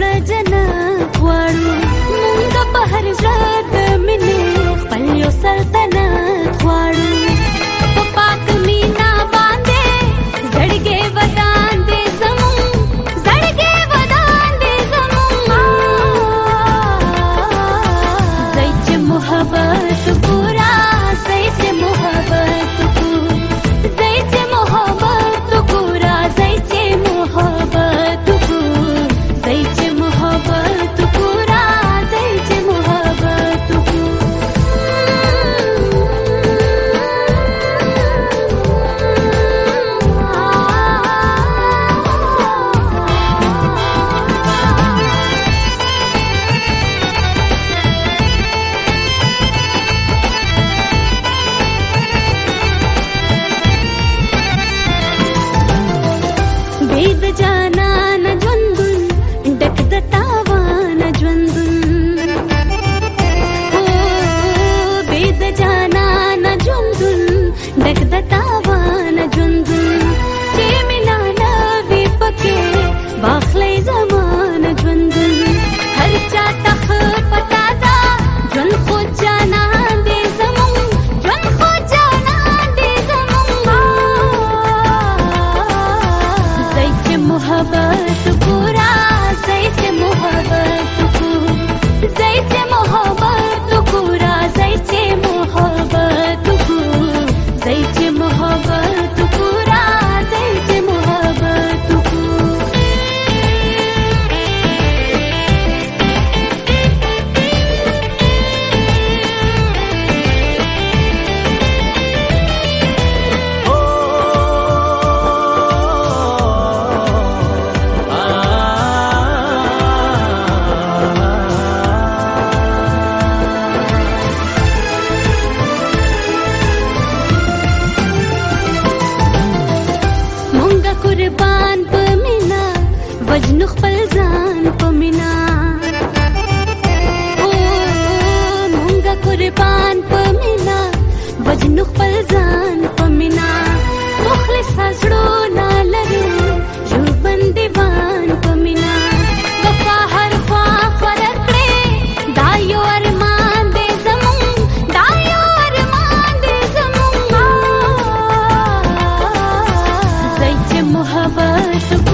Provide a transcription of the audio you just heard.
زړه جنت غواړو مونږ په هر زړه د مینې خپل یو سلطنت غواړو په پاک مینا باندې زړګې ودان دې زمون زړګې ودان دې زمون زې چې محبت پورا زې چې محبت پورا زې چې محبت پورا زې چې محبت پورا زې چې محبت پورا زې چې محبت بيد جانان ژوندون ډک د تاوان ژوندون بيد جانان ژوندون ډک د تاوان ژوندون چې مینا نوي پکې واخلې زمان ژوندون هر چا تخ پتا دا ژوند خو جانان دې زمون ژوند خو جانان دې زمون محبت پورا زې چې محبت پورا زې چې محبت پورا زې چې محبت پورا زې چې محبت پورا زې چې محبت قربان په مینا وجنو خپل ځان په مینا مونږه قربان په مینا وجنو خپل ځان په مینا مخلص زړه نه لري یو بندیوان په مینا وفا هر خوا فرقړې دا یو ارمان دې زمون دا یو ارمان دې زمون زې چې محبت